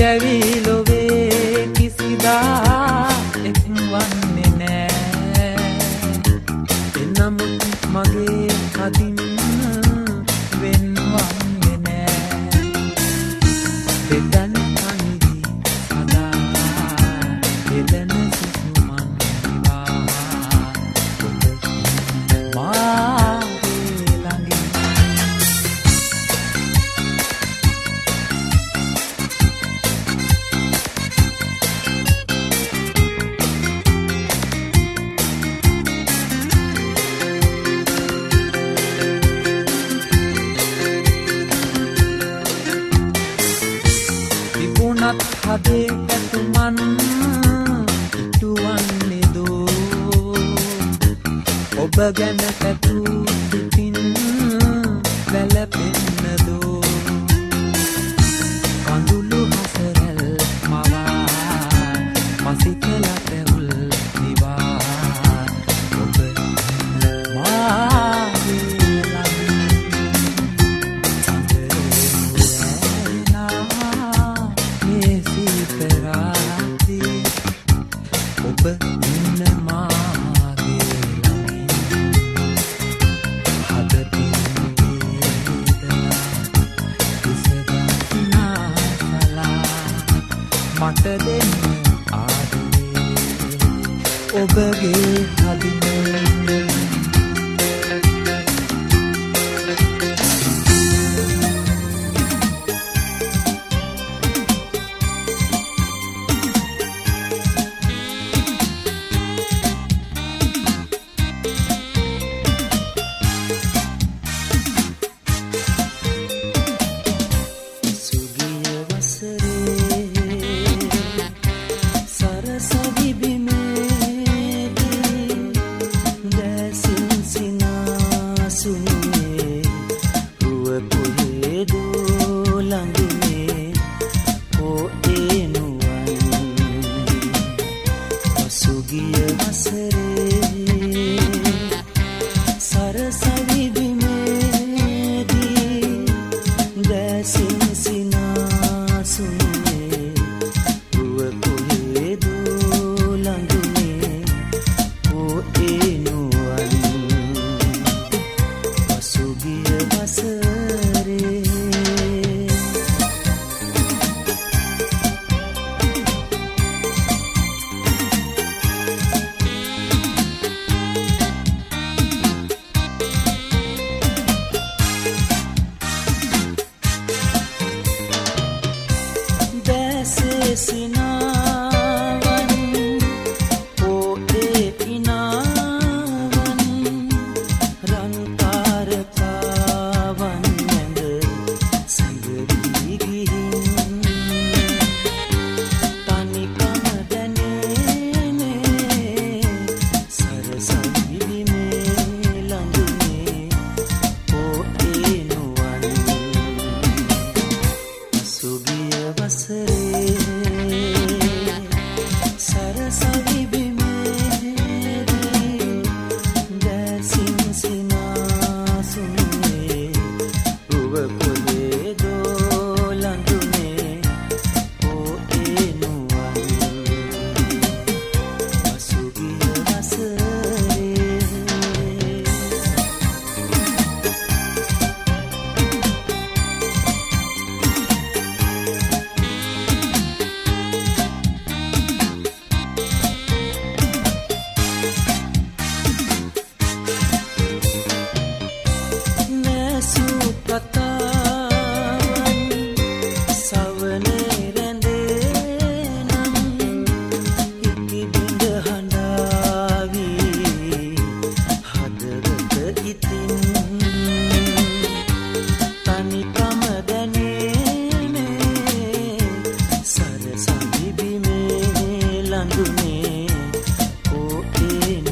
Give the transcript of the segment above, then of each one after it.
යවිලොවේ කිසිදා එක්වන්නේ නෑ. එනමුත් මගේ කදින් වෙන්වන්නේ නෑ. දෙදන් කනිදි සදා එලන සුසුමන් විවා මාගේ ළඟින්. තිබුණත් හදේ පැතුමන් ඉටුවන්නේ දෝ. ඔබ ගැන පැtuu සිතින් වැළපෙන්න දෝ. කඳුළු හසරැල් මවා මසිතල පැවුල් දිවා ඔබ මාගේ ඔබ ඉන්න මාගේ ළඟින්. හදපින් වේදනා විසගන්නා සලා මට දෙන්න ආදරේ ඔබගේ හදින.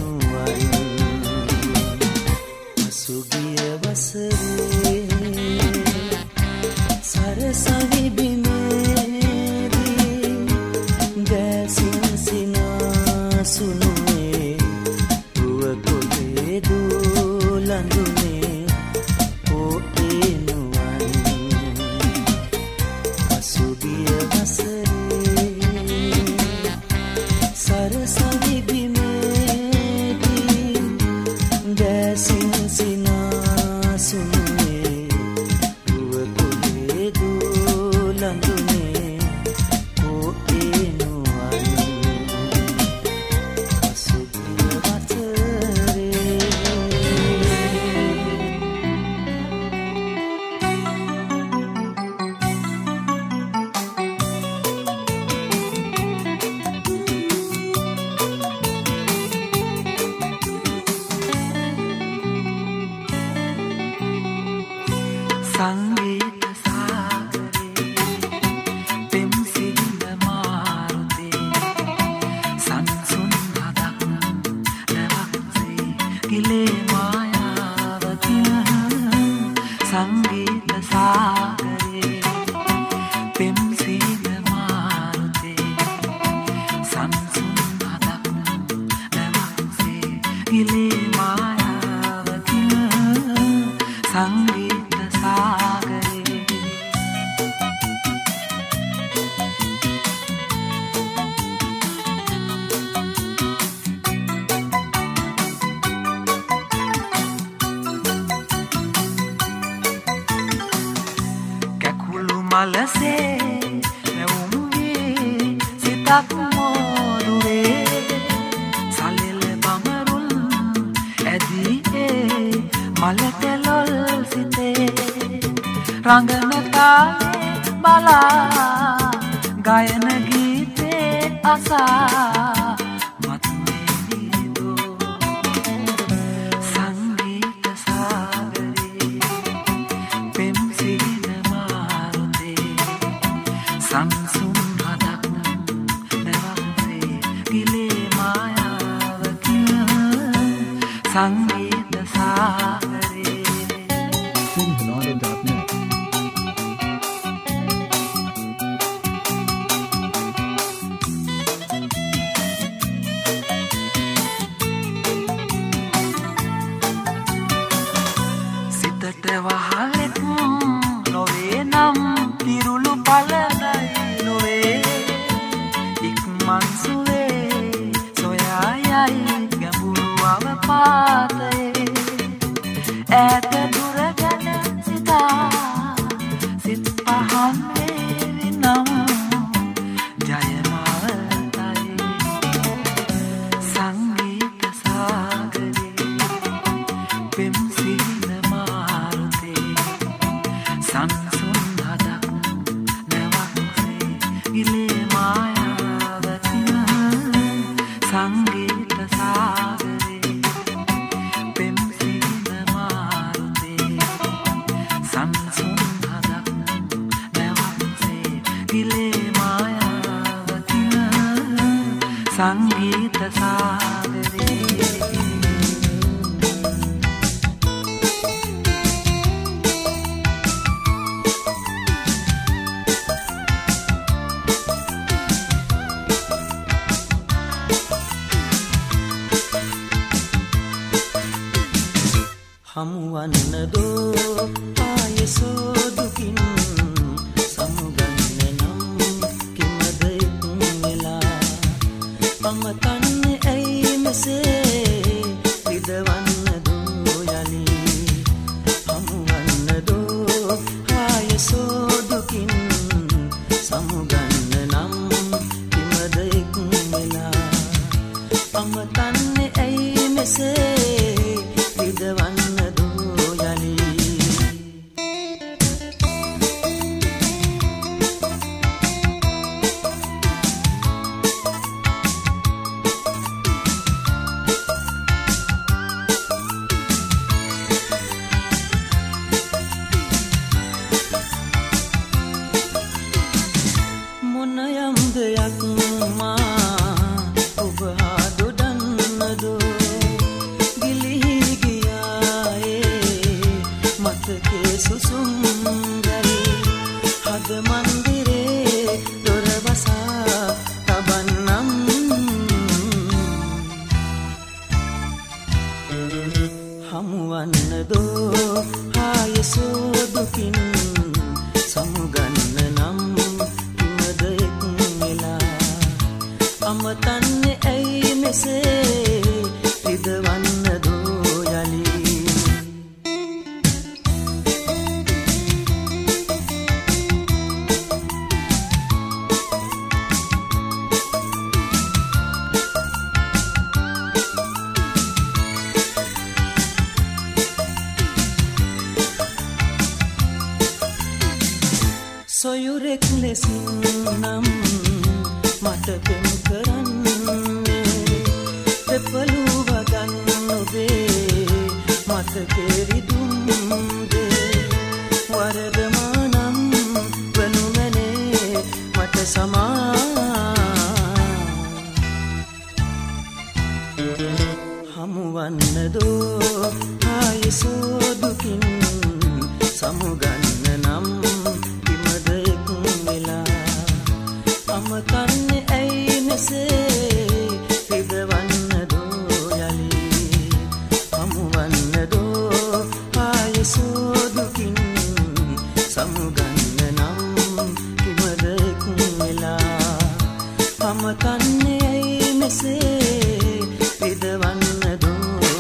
සුගිය වසරේ සංගීත සාගරේ පෙම් සිහින මාරුතේ සංසුන් හදක් නැවක්සේ ගිලේ මායාවකින් සංගීත සාගරේ පෙම් සිහින මාරුතේ සංසුන් හදක් නැවක්සේ ගිලේ මායාවකින් සංගීත සාගරේ කැකුළු මලසේ නැවුම්ගේ සිතක් මෝරුවේ සලෙල බමරුල් ඇදී මලතෙලොල් සිතේ රංගන තාලේ බලා ගයන ගීතේ අසා මත්මේදෝ සංගීත සාගරේ පෙම් සිහින මාරුතේ සංසුන් හදක් නැවක්සේ ගිලේ මායාවකින් සංගීත සාගරේ සිතට වහලෙක් නොවේ නම් පිරුළු පලදයි නොවේ ඉක්මන් සුවේ සොයා යයි ගැඹුරු අවපාතයේ ඈත දුර ගැන සිතා සිත් පහන් වේවි නම් ජයමාවතයි සංගීත සාගරේ පෙම් සිහින මාරුතේ සංසුන් හදක් නැවක්සේ ගිලේ මායාවකින් සංගීත සාගරේ පෙම් සිහින මාරුතේ සංසුන් හදක් නැවක්සේ ගිලේ මායාවකින් සංගීත සාගරේ හමුවන්නදෝ ආයසෝ දුකින් සමුගන්න නම් කිමද එක්වෙලා පමතන්නේ ඇයි මෙසේ විදවන්නදෝ යලි හමුවන්නදෝ ආයසෝ දුකින් සමුගන්න නම් කිමද එක්වෙලා පමතන්නේ ඇයි මෙසේ විදවන්න හමුවන්නදෝ ආයසෝ දුකින් සමුගන්න නම් කිමද එක්වෙලා අමතන්නේ ඇයි මෙසේ විදවන්නදෝ යලි සොයුරෙක් ලෙසින් නම් මට පෙම් කරන්නේ දෙපළු වගන් ඔබේ මතකෙ රිදුම් දේ වර සමුගන්න නම් කිමදෙක් වෙලා අමතන්නේ ඇයි මෙසේ හිදවන්න දෝ යලි අමුවන්න දෝ ආයසෝ දුකින් සමුගන්න නම් කිමදෙක් වෙලා අමතන්නේ ඇයි මෙසේ හිදවන්න දෝ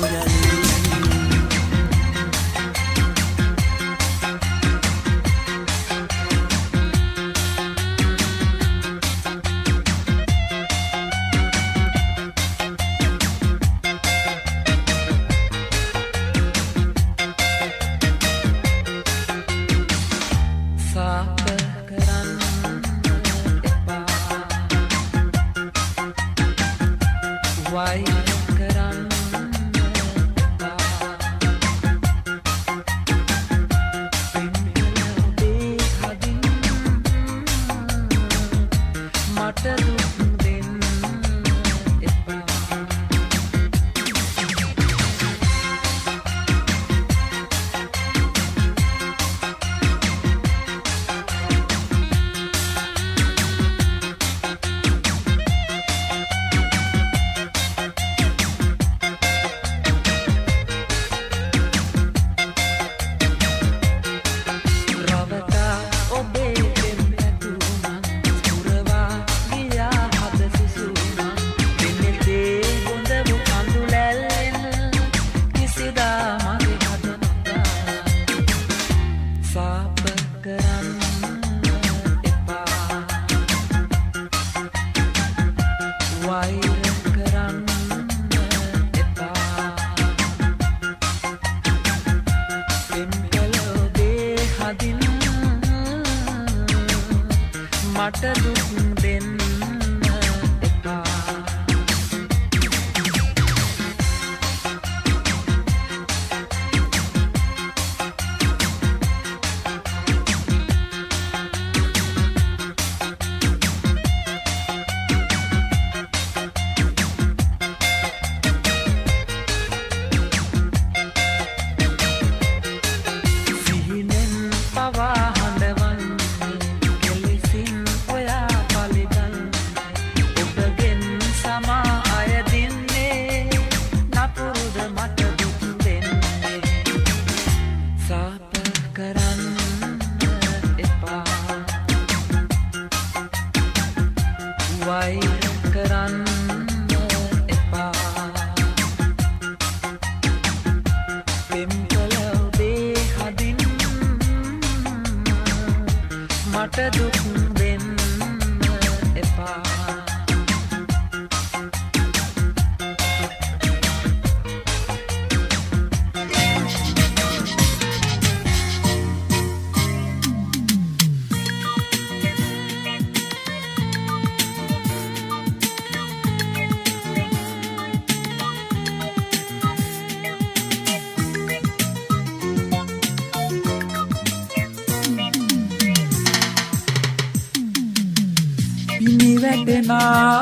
වැටෙනා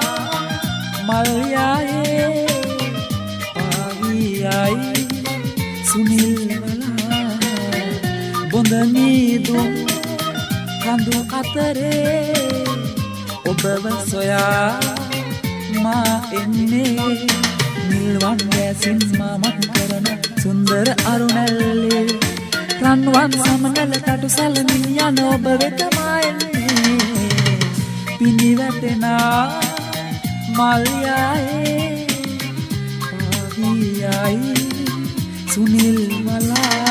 මල්යායේ පාවියයි සුනිල්වලා බොඳ නීදුම් කඳු අතරේ ඔබව සොයා මා එන්නේ නිල්වන් වැසින් මමත් කරන සුන්දර අරුණැල්ලේ රන්වන් සමනල කටු සලමින් යන ඔබ වෙතමා එන්නේ පිණි වැටෙනා මල්යායේ පාවියයි සුනිල්වලා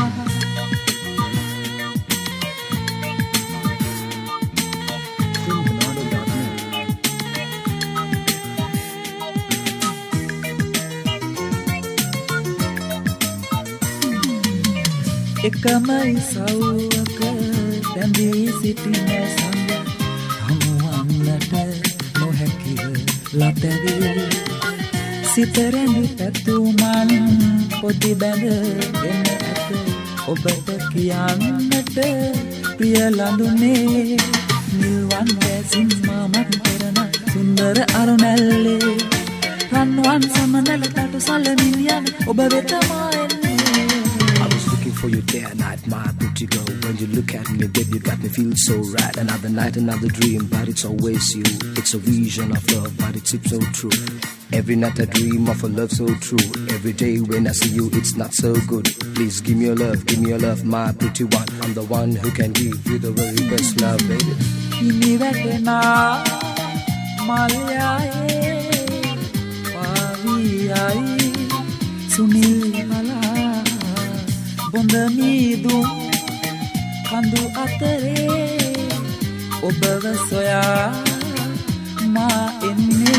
එකම ඉසව්වක බැඳී සිටින සඳ හමුවන්නට නොහැකිව ලතැවේ සිත රැඳි පැතුමන් පොඩි බැඳගෙන ඇත ඔබට කියන්නට ප්‍රිය ලඳුනේ නිල්වන් වැසින් මමත් කරන සුන්දර අරුණැල්ලේ රන්වන් සමනල කටු සලමින් යන ඔබ වෙතමා for you day and night, my pretty girl. When you look at me, baby, you got me feel so right. Another night, another dream, but it's always you. It's a vision of love, but it's so true. Every night I dream of a love so true. Every day when I see you, it's not so good. Please give me your love, my pretty one. I'm the one who can give you the very best love, baby. Kandu atere ඔබව සොයා මා එන්නේ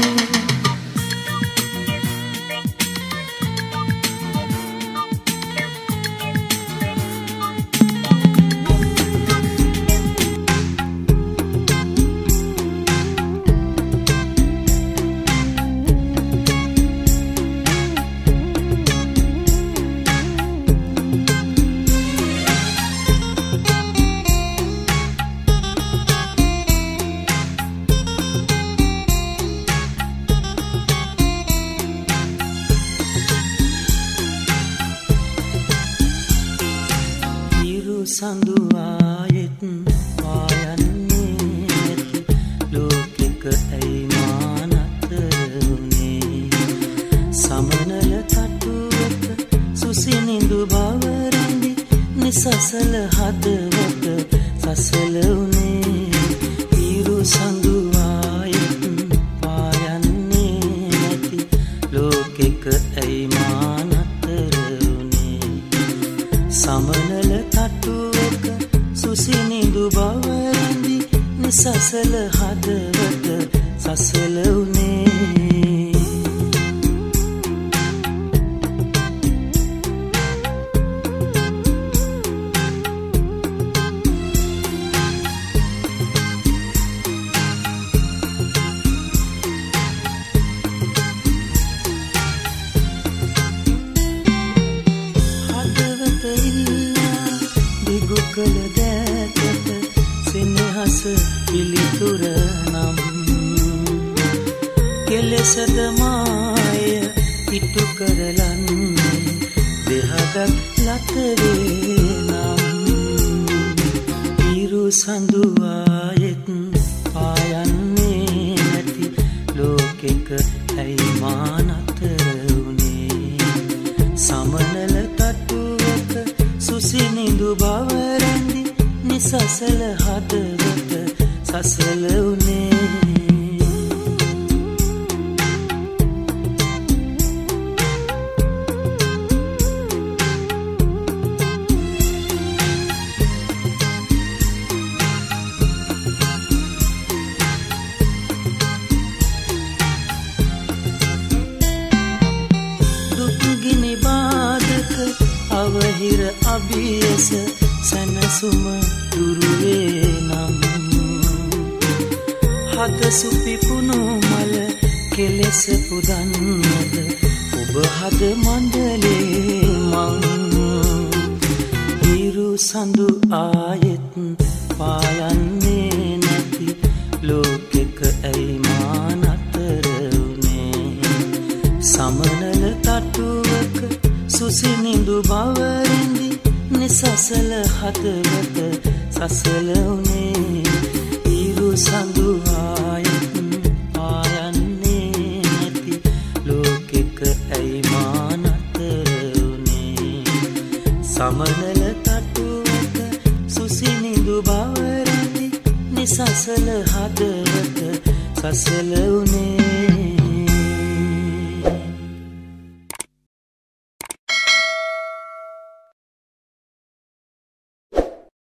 Sandu ayet payanne නැති ලෝකෙක ඇයි මානතරුනේ සමනල තටුවක සුසිනිඳු බව රැඳි නිසසල හදවත සසල උනේ ඊරු sandu ayet payanne නැති ලෝකෙක ඇයි මානතරුනේ සමනල සුසිනිඳු බව රැඳි නිසසල හදවත සසල උනේ හදවත ඉල්ලා දිගු කළ දැකට සෙනෙහස පිළිතුර නම් කෙලෙසද මාය ඉටු කරලන්නේ දෙහදක් ලතරේ නම් ඉරු සඳු ආයෙත් පායන්නේ නැති ලෝකෙක ඇයි මා නතර උනේ සමනල තටුවක සුසිනිඳු බව රැඳි නිසසල හදවත සසල උනේ දුක්ගිනි බාධක අවහිර අභියස සැනසුම දුරුවේ නම් හද සුපිපුණු මල කෙලෙස පුදන්නද ඔබ හද මණ්ඩලේ මං ඉරු සඳු ආයෙත් පායන්නේ නැති ලෝකෙක ඇයි මා නතර උනේ සමනල තටුවක සුසිනිඳු බව රැඳි නිසසල හදවත සසල උනේ ඉරු සඳු ආයෙත් පායන්නේ නැති ලෝකෙක ඇයි මා නතර උනේ සමනල තටුවක සුසිනිඳු බව රැඳි නිසසල හදවත සසල උනේ